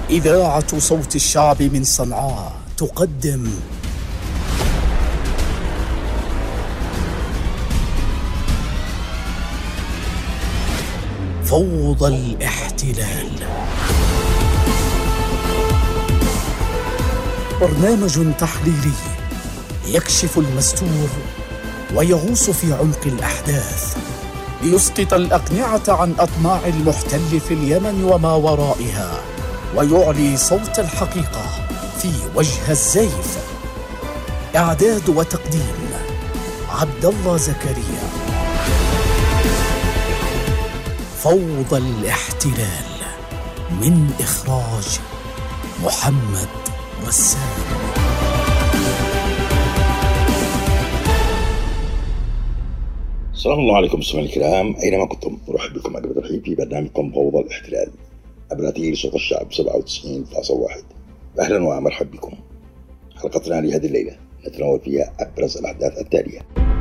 إذاعة صوت الشعب من صنعاء تقدم فوضى الاحتلال، برنامج تحليلي يكشف المستور ويغوص في عمق الأحداث ليسقط الأقنعة عن أطماع المحتل في اليمن وما ورائها، ويعلي صوت الحقيقة في وجه الزيف. إعداد وتقديم عبد الله زكريا. فوضى الاحتلال، من إخراج محمد رسام. السلام الله عليكم مستمعينا الكرام اينما كنتم، نرحب بكم اجمل ترحيب في برنامجكم فوضى الاحتلال عبر تأثير صوت الشعب 97.1. اهلا ومرحبا بكم. حلقتنا لهذه الليله نتناول فيها ابرز الاحداث التاليه.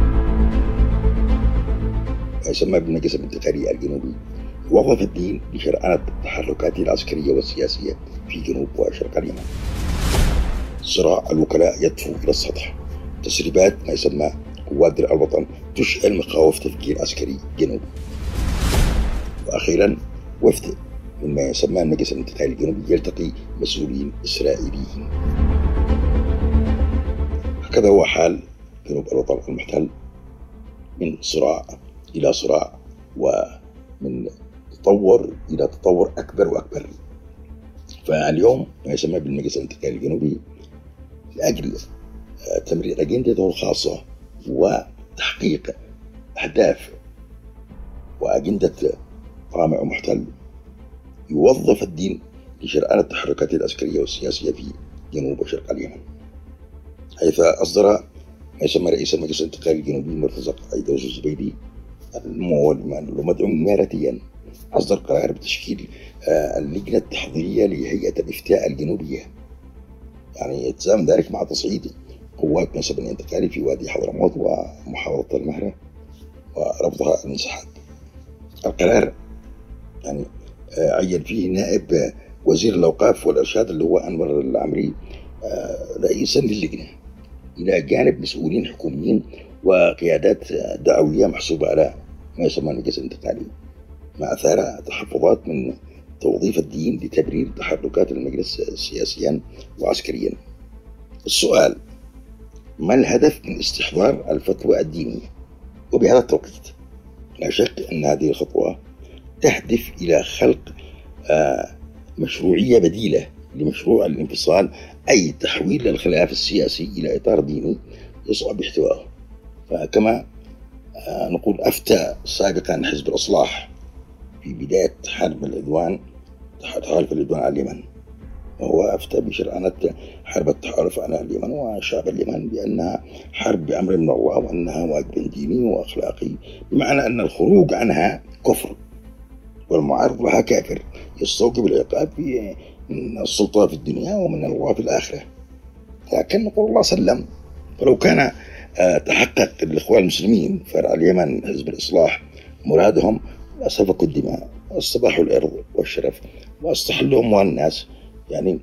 ما يسمى بالمجلس الانتقالي الجنوبي يوظف الدين لشرعنة التحركات العسكرية والسياسية في جنوب وشرق اليمن. صراع الوكلاء يطفو إلى السطح. تسريبات ما يسمى قوات درع الوطن تشعل مخاوف تفكير عسكري جنوبي. وأخيرا وفد من ما يسمى المجلس الانتقالي الجنوبي يلتقي مسؤولين إسرائيليين. هكذا هو حال جنوب الوطن المحتل، من صراع إلى صراع ومن تطور إلى تطور أكبر وأكبر. فاليوم ما يسمى بالمجلس الانتقالي الجنوبي لأجل تمرير أجندته الخاصة وتحقيق أهداف وأجندة طامع محتل، يوظف الدين لشرعنة التحركات العسكرية والسياسية في جنوب وشرق اليمن، حيث أصدر ما يسمى رئيس المجلس الانتقالي الجنوبي مرتزق عيدروس الزبيدي المدعو إماراتيا أصدر قرار بتشكيل اللجنة التحضيرية لهيئة الإفتاء الجنوبية، يعني يتزامن ذلك مع تصعيد قوات المجلس الانتقالي في وادي حضرموت ومحافظة المهرة ورفضها الانسحاب. القرار يعني عين فيه نائب وزير الأوقاف والإرشاد اللي هو أنور العمري رئيسا للجنة، إلى جانب مسؤولين حكوميين وقيادات دعوية محسوبة على ما يسمى المجلس الانتقالي، ما أثار تحفظات من توظيف الدين لتبرير تحركات المجلس سياسيا وعسكريا. السؤال: ما الهدف من استحضار الفتوى الدينية وبهذا التوقيت؟ لا شك أن هذه الخطوة تهدف إلى خلق مشروعية بديلة لمشروع الانفصال، أي تحويل الخلاف السياسي إلى إطار ديني يصعب احتوائه. فكما نقول أفتى سابقا حزب الإصلاح في بداية حرب العدوان تحالف العدوان على اليمن، وهو أفتى بشرعنة حرب التحالف على اليمن وشعب اليمن بأنها حرب بأمر من الله وأنها واجب ديني وأخلاقي، بمعنى أن الخروج عنها كفر والمعارض لها كافر يستوجب العقاب من السلطة في الدنيا ومن الله في الآخرة. لكن نقول الله سلم، فلو كان تحقق الإخوان المسلمين فرع اليمن حزب الإصلاح مرادهم لسفكوا الدماء واستباحوا الأرض والشرف واستحلوا أموال الناس، يعني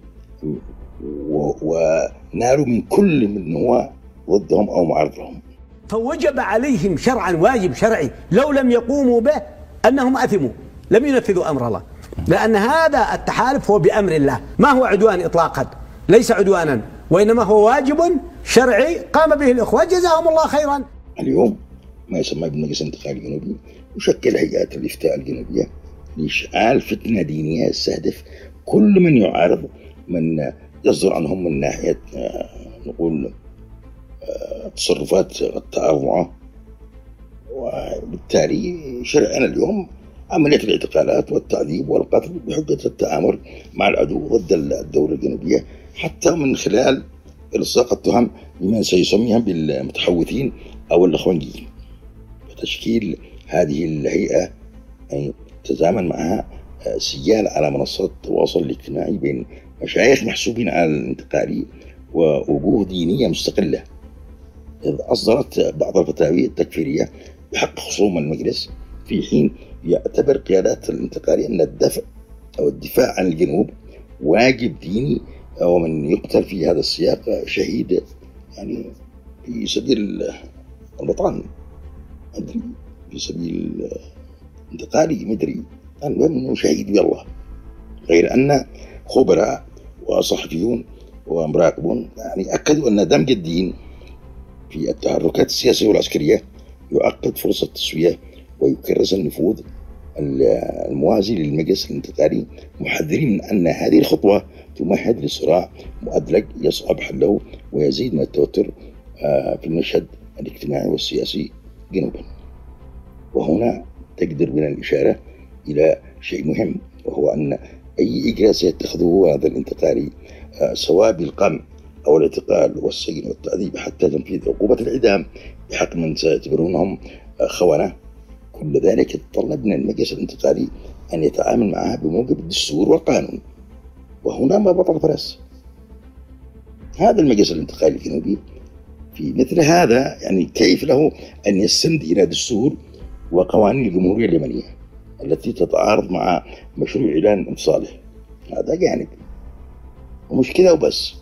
ونالوا من كل من هو ضدهم أو معارضهم. فوجب عليهم شرعا واجب شرعي لو لم يقوموا به أنهم أثموا، لم ينفذوا أمر الله، لأن هذا التحالف هو بأمر الله، ما هو عدوان إطلاقا، ليس عدوانا، وإنما هو واجب شرعي قام به الإخوة جزاهم الله خيرا. اليوم ما يسمى بالمجلس الانتقالي الجنوبي يشكل هيئة الإفتاء الجنوبية لإشعال فتنة دينية يستهدف كل من يعارض من يصدر عنهم من ناحية نقول تصرفات التعرض، وبالتالي شرعنا اليوم عملية الاعتقالات والتعذيب والقتل بحجة التآمر مع العدو ضد الدولة الجنوبية، حتى من خلال إلصاق التهم بمن سيسميهم بالمتحوثين أو الإخوانيين. فتشكيل هذه الهيئة يعني تزامن معها سيال على منصات التواصل الاجتماعي بين مشايخ محسوبين على الانتقالي ووجوه دينية مستقلة، إذ أصدرت بعض الفتاوي التكفيرية بحق خصوم المجلس، في حين يعتبر قيادات الانتقالي أن الدفع أو الدفاع عن الجنوب واجب ديني، ومن يقتل في هذا السياق شهيد يعني في سبيل الوطن، أدري في سبيل انتقالي مدري، المهم أنه شهيد بالله. غير أن خبراء وصحفيون ومراقبون يعني أكدوا أن دمج الدين في التحركات السياسية والعسكرية يعقد فرصة التسوية ويكرس النفوذ الموازي للمجلس الانتقالي، محذرين من أن هذه الخطوة تمهد لصراع مؤدلج يصعب حله ويزيد من التوتر في المشهد الاجتماعي والسياسي جنوبا. وهنا تقدر بنا الإشارة إلى شيء مهم، وهو أن أي إجراء سيتخذه هذا الانتقالي سواء بالقمع أو الاعتقال والسجن والتعذيب حتى تنفيذ عقوبة الإعدام بحق من سيعتبرونهم خونة، كل ذلك يتطلب من المجلس الانتقالي أن يتعامل معها بموجب الدستور والقانون. وهنا ما بطل فرس هذا المجلس الانتقالي الجنوبي في مثل هذا، يعني كيف له أن يستند إلى دستور وقوانين الجمهورية اليمنية التي تتعارض مع مشروع إعلان انفصاله؟ هذا جانب، ومش كده وبس.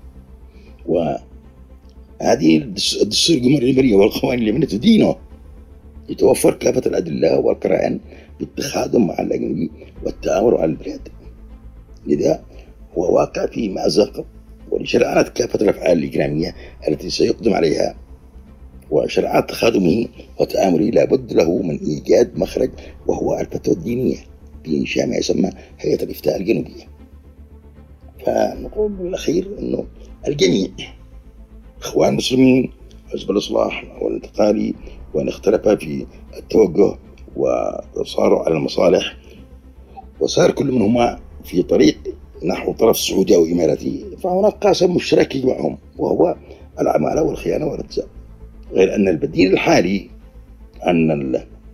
وهذه الدستور الجمهورية اليمنية والقوانين اليمنية تدينه، يتوفر كافة الأدلة والقرائن بالتخادم مع الأجنبي والتآمر على البلاد. لذا هو واقع في مأزق، ولشرعنة كافة الأفعال الإجرامية التي سيقدم عليها وشرعات تخادمه وتآمره لابد له من إيجاد مخرج، وهو الفتوى الدينية بإنشاء ما يسمى هيئة الإفتاء الجنوبية. فنقول بالأخير أنه الجميع إخوان المسلمين، حزب الإصلاح والانتقالي، وإن اختلف في التوجه وصاروا على المصالح وصار كل منهما في طريق نحو طرف سعودي أو إماراتي، فهناك قاسم مشترك يجمعهم وهو العمالة والخيانة والارتزاق. غير أن البديل الحالي أن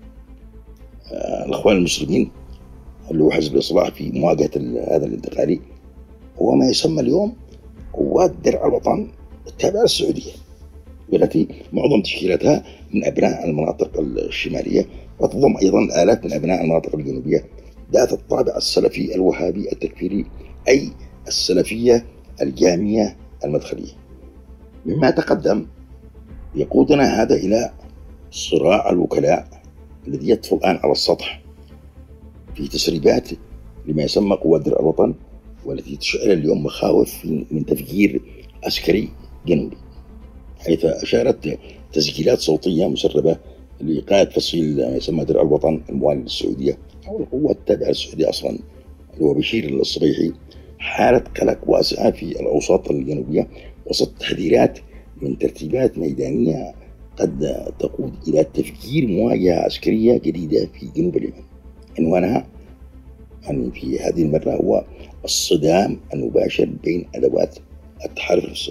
الإخوان المسلمين اللي هو حزب الإصلاح في مواجهة هذا الانتقالي هو ما يسمى اليوم قوات درع الوطن التابعة للسعودية، والتي معظم تشكيلاتها من أبناء المناطق الشمالية، وتضم أيضا آلاف من أبناء المناطق الجنوبية ذات الطابع السلفي الوهابي التكفيري، أي السلفية الجامية المدخلية. مما تقدم يقودنا هذا إلى صراع الوكلاء الذي يطفو الآن على السطح في تسريبات لما يسمى قوات درع الوطن، والتي تشعل اليوم مخاوف من تفجير عسكري جنوبي، حيث أشارت تسجيلات صوتية مسربة لقائد فصيل ما يسمى درع الوطن الموالي للسعودية أو القوة التابعة للسعودية أصلا، اللي هو بشير الصبيحي، حالة قلق واسعة في الأوساط الجنوبية وسط تحذيرات من ترتيبات ميدانية قد تقود إلى تفجير مواجهة عسكرية جديدة في جنوب اليمن. عنوانها يعني في هذه المرة هو الصدام المباشر بين أدوات التحالف نفسه.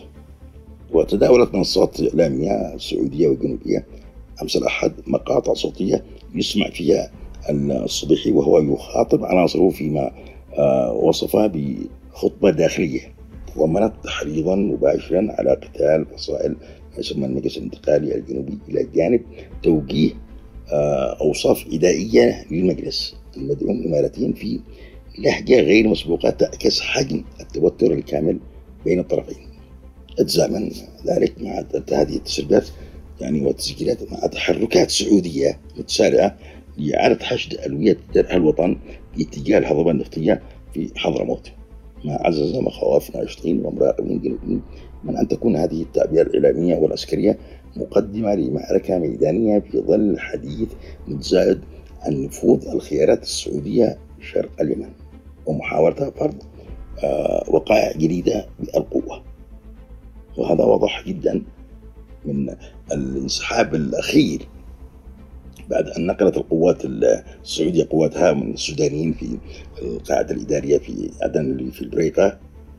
وتداولت منصات إعلامية سعودية وجنوبية أمس الأحد مقاطع صوتية يسمع فيها الصبيحي وهو يخاطب عناصره فيما وصفها بخطبة داخلية ضمنت تحريضا مباشرا على قتال فصائل ما يسمى المجلس الانتقالي الجنوبي، إلى جانب توجيه أوصاف إدائية للمجلس المدعوم إماراتيا في لهجة غير مسبوقة تعكس حجم التوتر الكامل بين الطرفين. أجزاء من ذلك مع هذه التسريبات يعني والتسجيلات مع تحركات سعودية متسارعة لإعادة حشد ألوية درع الوطن باتجاه الهضبة النفطية في حضرموت، ما عزز مخاوف ناشطين ومراقبين جنوبيين من أن تكون هذه التعبئة الإعلامية والعسكرية مقدمة لمعركة ميدانية في ظل الحديث متزايد عن نفوذ الخيارات السعودية شرق اليمن ومحاولة فرض وقائع جديدة بالقوة. وهذا واضح جدا من الانسحاب الأخير بعد أن نقلت القوات السعودية قواتها من السودانيين في القاعدة الإدارية في عدن في البريقة.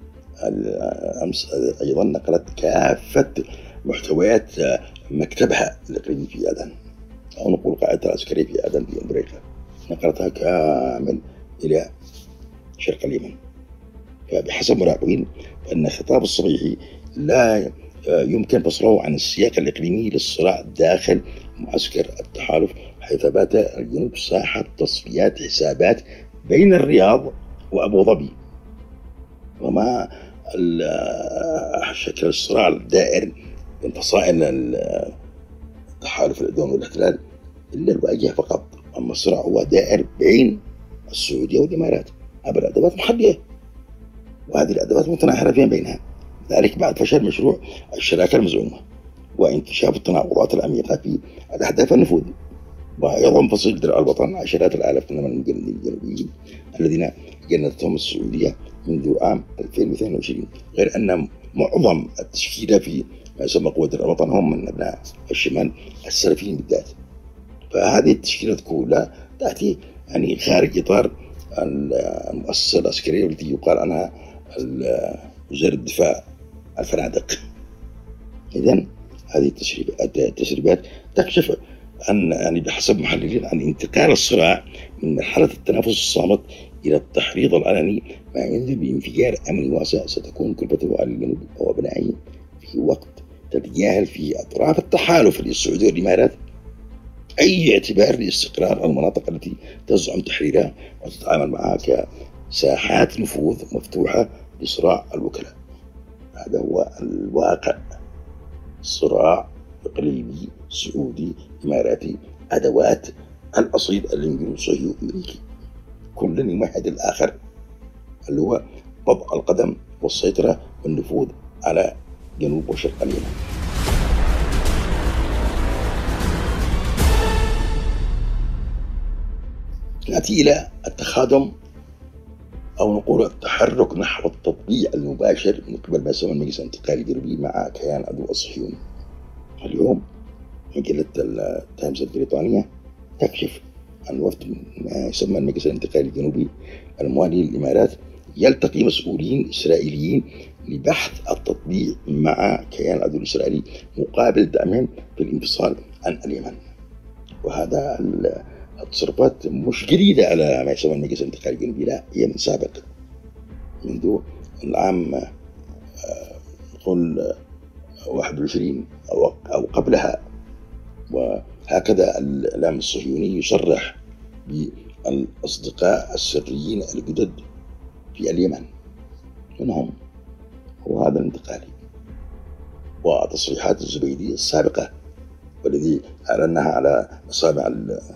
أمس أيضا نقلت كافة محتويات مكتبها الإقليمي في عدن، أو نقول قاعدتها العسكرية في عدن في البريقة، نقلتها كامل إلى شرق اليمن. فبحسب مراقبين فإن خطاب الصبيحي لا يمكن فصله عن السياق الإقليمي للصراع داخل معسكر التحالف، حيث بات الجنوب ساحة تصفيات حسابات بين الرياض وأبو ظبي، وما شكل الصراع الدائر بين فصائل التحالف العدواني والاحتلال إلا الواجهة فقط. أما الصراع هو دائر بين السعودية والإمارات عبر الأدوات محلية، وهذه الأدوات متناحرة فيما بينها، ذلك بعد فشل مشروع الشراكة المزعومة وانكشاف التناقضات العميقة في الأهداف النفوذ. ويضم فصيل درع الوطن عشرات الآلاف من المجندين الجنوبيين الذين جندتهم السعودية منذ عام 2022، غير أن معظم التشكيلة في ما يسمى قوة درع الوطن هم من أبناء الشمال السلفيين بالذات. فهذه التشكيلات كلها تأتي يعني خارج إطار المؤسسة العسكرية التي يقال عنها وزارة الدفاع الفنادق. إذن هذه التسريبات تكشف أن يعني بحسب محللين عن انتقال الصراع من مرحلة التنافس الصامت إلى التحريض العلني، ما ينذر بانفجار أمني واسع ستكون كلفته على الجنوب وأبنائه في وقت تتجاهل فيه أطراف التحالف للسعودية والإمارات أي اعتبار لاستقرار المناطق التي تزعم تحريرها وتتعامل معها كساحات نفوذ مفتوحة لصراع الوكلاء. هذا هو الواقع. صراع إقليمي سعودي إماراتي، أدوات الأصيل الإنجليزي أمريكي، كل يمهد الآخر، اللي هو وضع القدم والسيطرة والنفوذ على جنوب وشرق اليمن. نأتي إلى التخادم أو نقول التحرك نحو التطبيع المباشر من قبل ما يسمى المجلس الانتقالي الجنوبي مع كيان عدو الصهيوني. اليوم مجلة التايمز البريطانية تكشف عن وفد ما يسمى المجلس الانتقالي الجنوبي الموالي للإمارات يلتقي مسؤولين إسرائيليين لبحث التطبيع مع كيان العدو الإسرائيلي مقابل دعمهم في الانفصال عن اليمن. وهذا التصرفات مش جديدة على ما يسمى المجلس الانتقالي الجنوبي، لا، هي من سابق، منذ العام قل 21 أو قبلها. وهكذا الإعلام الصهيوني يصرح بالأصدقاء السريين الجدد في اليمن، منهم هو هذا الانتقالي. وتصريحات الزبيدي السابقة والذي أعلنها على أصابع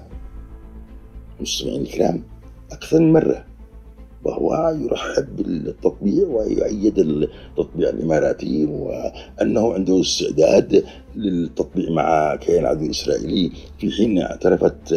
المستمعين الكرام أكثر من مرة، وهو يرحب بالتطبيع ويؤيد التطبيع الإماراتي، وأنه عنده استعداد للتطبيع مع كيان العدو الإسرائيلي، في حين اعترفت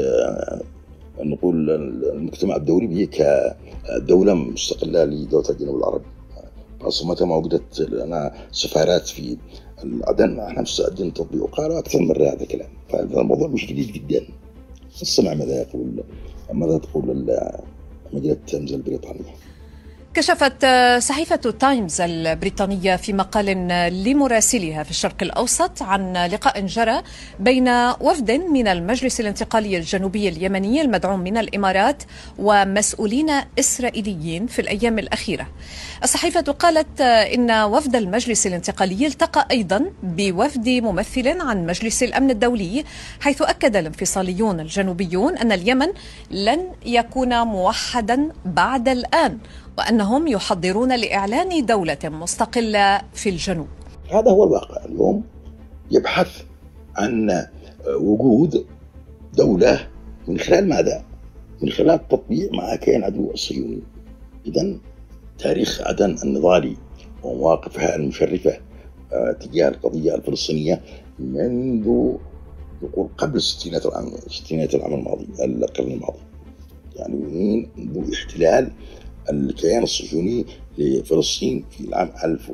نقول المجتمع الدولي به كدولة مستقلة لدولة الجنوب العربي. أصلا ما وجدت لنا سفارات في عدن، احنا مستعدين للتطبيع، وقالوا أكثر من مرة هذا الكلام. فهذا الموضوع مش جديد جدا. نستمع ماذا تقول مجلة تايمز البريطانية. كشفت صحيفة تايمز البريطانية في مقال لمراسلها في الشرق الأوسط عن لقاء جرى بين وفد من المجلس الانتقالي الجنوبي اليمني المدعوم من الإمارات ومسؤولين إسرائيليين في الأيام الأخيرة. الصحيفة قالت إن وفد المجلس الانتقالي التقى أيضا بوفد ممثل عن مجلس الأمن الدولي، حيث أكد الانفصاليون الجنوبيون أن اليمن لن يكون موحدا بعد الآن، وأنهم يحضرون لإعلان دولة مستقلة في الجنوب. هذا هو الواقع. اليوم يبحث عن وجود دولة من خلال ماذا؟ من خلال التطبيع مع كيان عدو الصهيوني. إذن تاريخ عدن النضالي ومواقفها المشرفة تجاه القضية الفلسطينية منذ نقول قبل ستينات العام الماضي، القرن الماضي، يعني منذ احتلال الكيان الصهيوني لفلسطين في العام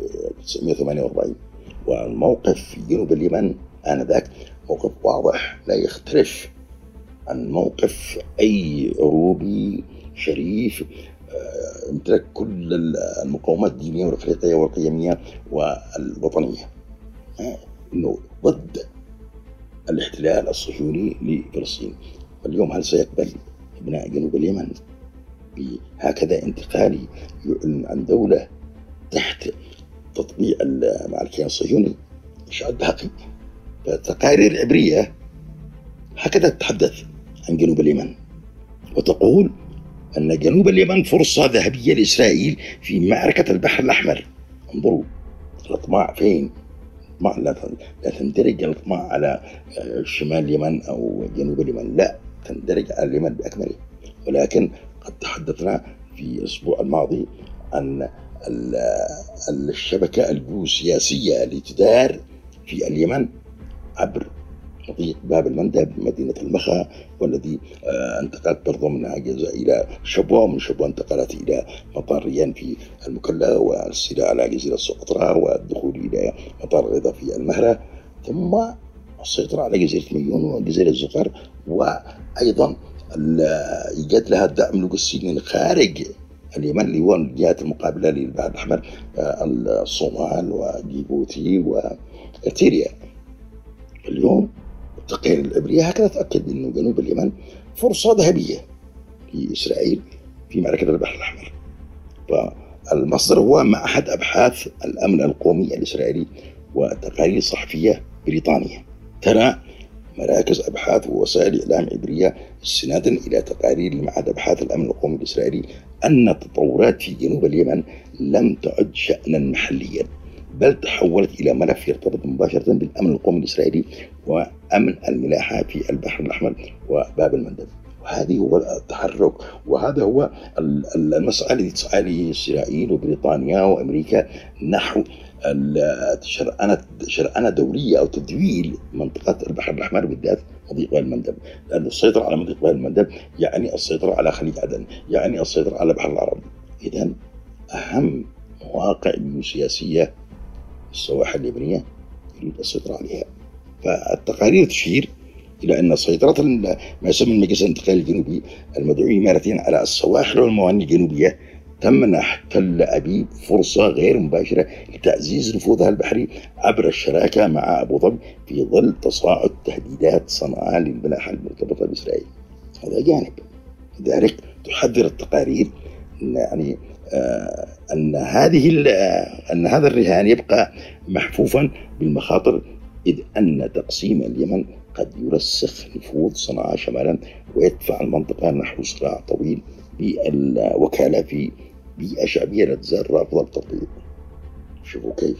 1948. والموقف في جنوب اليمن آنذاك موقف واضح لا يختلف عن موقف أي عروبي شريف امتلك كل المقاومات الدينية والأخلاقية والقيمية والوطنية، إنه ضد الاحتلال الصهيوني لفلسطين. اليوم هل سيقبل أبناء جنوب اليمن بهكذا انتقالي يعلن عن دولة تحت تطبيع مع الكيان الصهيوني؟ الشعب باقي. فالتقارير العبرية هكذا تتحدث عن جنوب اليمن وتقول أن جنوب اليمن فرصة ذهبية لإسرائيل في معركة البحر الأحمر. انظروا الأطماع فين؟ لا تندرج الأطماع على شمال اليمن أو جنوب اليمن، لا، تندرج على اليمن بأكمله. ولكن قد تحدثنا في الأسبوع الماضي عن الشبكة الجيوسياسية التي تدار في اليمن عبر مضيق باب المندب مدينة المخا، والذي انتقلت برضه من عجزة إلى شبوة، ومن شبوة انتقلت إلى مطار ريان في المكلا، والاستيلاء على جزيرة سقطرى، والدخول إلى مطار غيضة في المهرة، ثم السيطرة على جزيرة ميون وجزيرة زقر، وأيضا إيجاد لها الدعم اللوجستي من خارج اليمن اللي هو الجهات المقابلة للبحر الأحمر، الصومال وجيبوتي وإريتريا. اليوم التقارير العبرية هكذا تؤكد أن جنوب اليمن فرصة ذهبية لإسرائيل في معركة البحر الأحمر. فالمصدر هو معهد أبحاث الأمن القومي الإسرائيلي وتقارير صحفية بريطانية. ترى مراكز أبحاث ووسائل إعلام عبرية استنادا إلى تقارير لمعهد أبحاث الأمن القومي الإسرائيلي أن التطورات في جنوب اليمن لم تعد شأنا محليا، بل تحولت إلى ملف يرتبط مباشرة بالأمن القومي الإسرائيلي وأمن الملاحة في البحر الأحمر وباب المندب. وهذه هو التحرك، وهذا هو المسعى الذي تسعى له إسرائيل وبريطانيا وأمريكا نحو شرعنة دولية أو تدويل منطقة البحر الأحمر بالذات مضيق باب المندب، لأن السيطرة على مضيق باب المندب يعني السيطرة على خليج عدن، يعني السيطرة على البحر العربي. إذن أهم مواقع جيوسياسية السواحل اليمنية يريد السيطرة عليها. فالتقارير تشير إلى أن سيطرة ما يسمى المجلس الانتقالي الجنوبي المدعو إماراتيا على السواحل والموانئ الجنوبية تمنح تل أبيب فرصة غير مباشرة لتعزيز نفوذها البحري عبر الشراكة مع أبو ظبي في ظل تصاعد تهديدات صنعاء للملاحة المرتبطة بإسرائيل. هذا جانب. لذلك تحذر التقارير يعني أن هذا الرهان يبقى محفوفا بالمخاطر، إذ أن تقسيم اليمن قد يرسخ نفوذ صنعاء شمالا ويدفع المنطقة نحو صراع طويل بالوكالة في بيئة شعبية لا تزال رافضة للتطبيق. شوفوا كيف.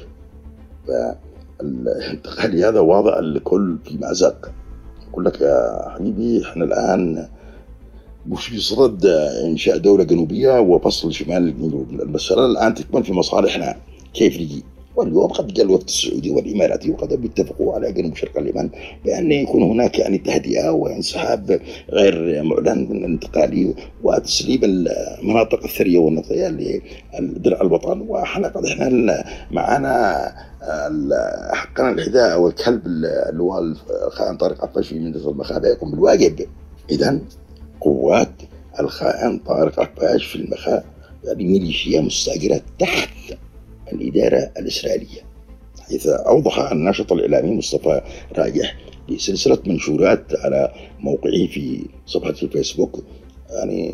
فالانتقال هذا واضع الكل في مأزق. يقول لك يا حبيبي احنا الآن مش بصدد إنشاء دولة جنوبية وفصل شمال الجنوب، المسألة الآن تكمن في مصالحنا كيف نجي. واليوم قد جاء الوفد السعودي والإماراتي وقد بيتفقوا على جنوب شرق اليمن بأن يكون هناك يعني تهدئة وانسحاب غير معلن من الانتقالي وتسليم المناطق الثرية والنفطية لدرع الوطن. وحنا قد احنا معنا حقنا الحذاء أو الكلب اللي هو الخائن طارق عفاش في منطقة المخا يقوم بالواجب. إذن قوات الخائن طارق عفاش في المخا يعني ميليشيا مستأجرة تحت الإدارة الإسرائيلية، حيث أوضح الناشط الإعلامي مصطفى راجح بسلسلة منشورات على موقعه في صفحة الفيسبوك، يعني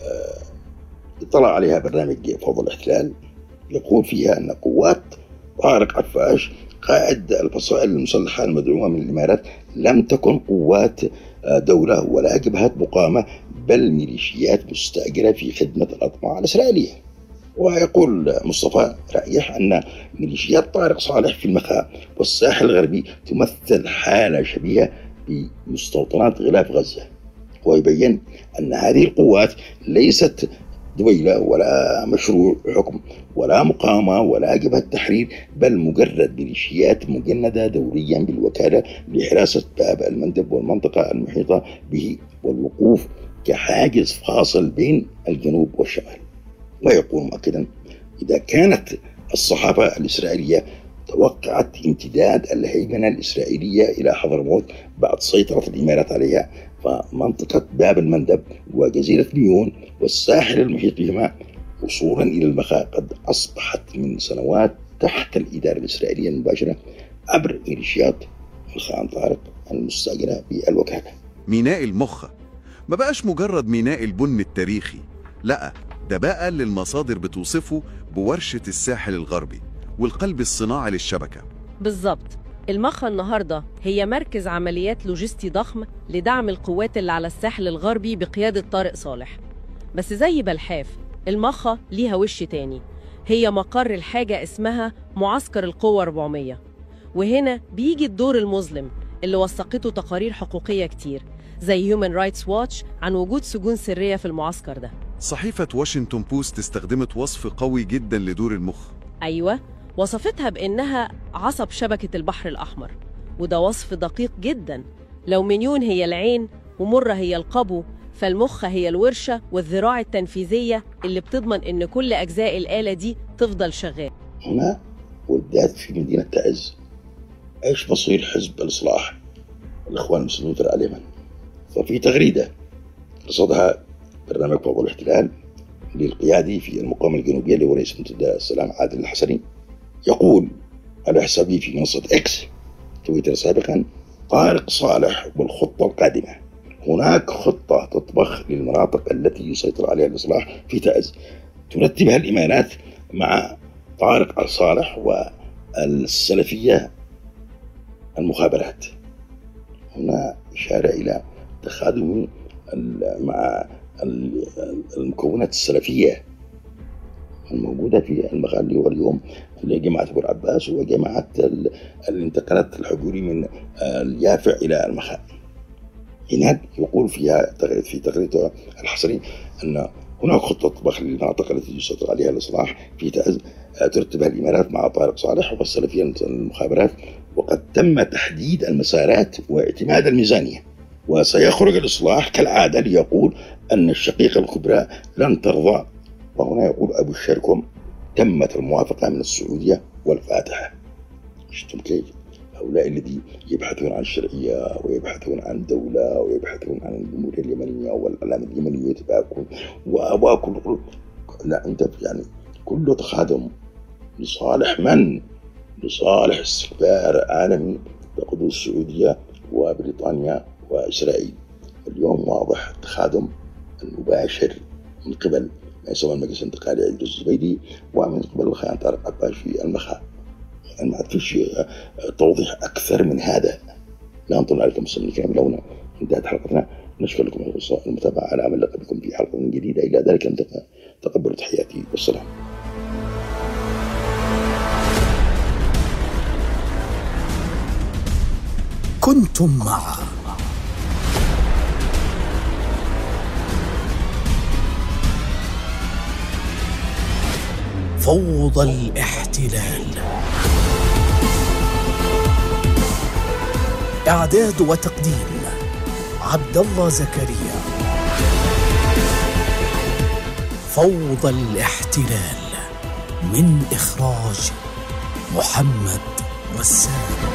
اطلع عليها برنامج فوضى الاحتلال، يقول فيها أن قوات طارق عفاش قائد الفصائل المسلحة المدعومة من الإمارات لم تكن قوات دولة ولا جبهات مقاومة، بل ميليشيات مستأجرة في خدمة الأطماع الإسرائيلية. ويقول مصطفى راجح أن ميليشيات طارق صالح في المخا والساحل الغربي تمثل حالة شبيهة بمستوطنات غلاف غزة، ويبين أن هذه القوات ليست دويلة ولا مشروع حكم ولا مقاومة ولا جبهة تحرير، بل مجرد ميليشيات مجندة دوليا بالوكالة لحراسة باب المندب والمنطقة المحيطة به والوقوف كحاجز فاصل بين الجنوب والشمال. ويقول مؤكدا إذا كانت الصحافة الإسرائيلية توقعت امتداد الهيمنة الإسرائيلية إلى حضرموت بعد سيطرة الإمارات عليها، فمنطقة باب المندب وجزيرة ميون والساحل المحيط بهما وصولا إلى المخا قد أصبحت من سنوات تحت الإدارة الإسرائيلية المباشرة عبر ميليشيات الخائن طارق المستأجرة بالوكالة. ميناء المخا ما بقاش مجرد ميناء البن التاريخي، لا، ده بقى اللي المصادر بتوصفه بورشة الساحل الغربي والقلب الصناعي للشبكة. بالظبط. المخا النهاردة هي مركز عمليات لوجستي ضخم لدعم القوات اللي على الساحل الغربي بقيادة طارق صالح. بس زي بلحاف المخة ليها وش تاني، هي مقر الحاجة اسمها معسكر القوة 400. وهنا بيجي الدور المظلم اللي وثقته تقارير حقوقية كتير زي Human Rights Watch عن وجود سجون سرية في المعسكر ده. صحيفة واشنطن بوست استخدمت وصف قوي جدا لدور المخ. أيوة، وصفتها بأنها عصب شبكة البحر الأحمر، وده وصف دقيق جدا. لو مليون هي العين ومرة هي القبو، فالمخ هي الورشة والذراع التنفيذية اللي بتضمن إن كل أجزاء الآلة دي تفضل شغال. هنا ولدت في مدينة تعز. ايش مصير حزب الإصلاح الإخوان المسلمين في اليمن؟ ففي تغريدة رصدها برنامج فوضى الاحتلال للقيادي في المقاومة الجنوبية اللي هو رئيس منتدى السلام عادل الحسني، يقول على حسابه في منصة إكس تويتر سابقا: طارق صالح والخطة القادمة. هناك خطة تطبخ للمناطق التي يسيطر عليها الإصلاح في تعز ترتبها الإمارات مع طارق صالح والسلفية المخابرات. هنا إشارة إلى تخاذل مع المكونات السلفية الموجودة في المغالي واليوم اللي جماعة أبو العباس وجماعة الانتقالات الحجوري من اليافع إلى المخا. هناك يقول فيها في تغريدة الحصري أن هناك خطة طبخ للمناطق التي يسيطر عليها الإصلاح في تعز ترتبها الإمارات مع طارق صالح والسلفية المخابرات، وقد تم تحديد المسارات واعتماد الميزانية، وسيخرج الإصلاح كالعادة ليقول أن الشقيقة الكبرى لن ترضى. وهنا يقول أبو الشركم: تمت الموافقة من السعودية والفاتحة. شفتم كيف؟ هؤلاء الذين يبحثون عن الشرعية ويبحثون عن دولة ويبحثون عن الجمهورية اليمنية والعلامة اليمنية يتباكون وأباكل. لا، أنت يعني كله تخادم لصالح من؟ لصالح استقرار عالمي تقوده السعودية وبريطانيا وإسرائيل. اليوم واضح التخادم المباشر من قبل ما يسمى المجلس الانتقالي عيدروس الزبيدي ومن قبل الخيان طارق عباس في المخا. يعني ما فيش توضيح أكثر من هذا. لا نطلع عليكم السلام الكرام. لو انتهت حلقتنا، نشكر لكم المتابعة على أمل نلقى بكم في حلقة جديدة. إلى ذلك تقبلوا تحياتي والسلام. كنتم مع فوضى الاحتلال. إعداد وتقديم عبد الله زكريا. فوضى الاحتلال من إخراج محمد رسام.